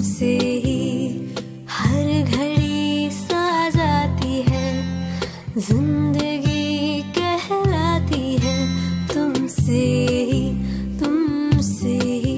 तुमसे ही हर घड़ी सांस आती है, जिंदगी कहलाती है तुमसे ही, तुमसे ही।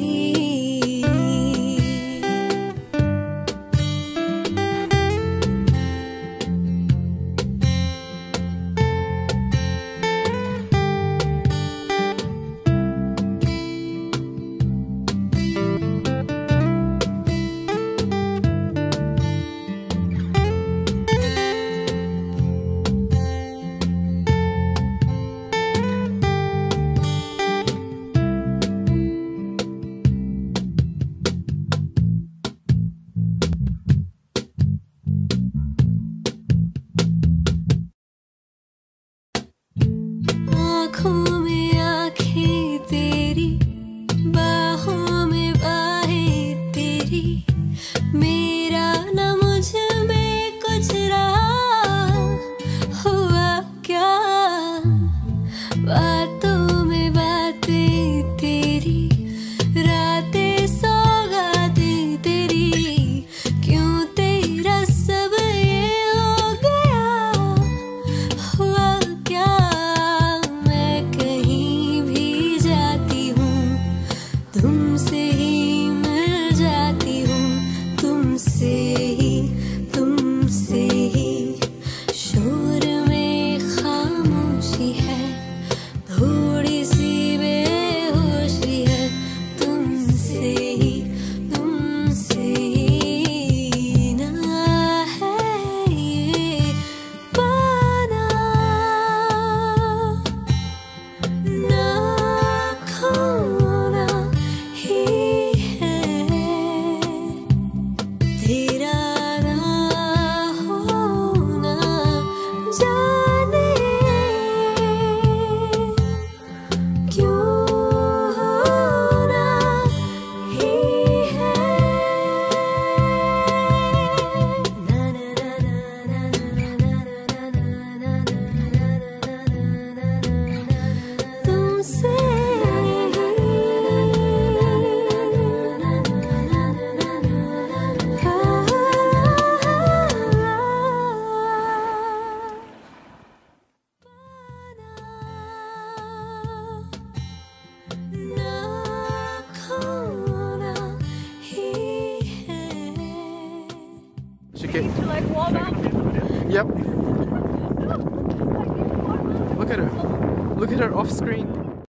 आँखों में आँखें तेरी, बाहों में बाहें तेरी, मेरा न मुझ में कुछ रहा, हुआ क्या? बातों में बातें तेरी, रातें सौगातें तेरी, क्यों तेरा सब ये हो गया, हुआ क्या? तुमसे ही मिल जाती हूँ, तुमसे ही, तुमसे ही। शोर में खामोशी है, थोड़ी सी बेहोशी है, तुमसे ही, तुमसे ही। ना है ये पाना, ना खोना तेरा ना होना, जाने क्यों होना ही है। ना ना ना ना ना ना ना तुमसे Would you like warm up? Yep. Look at her. Look at her off screen.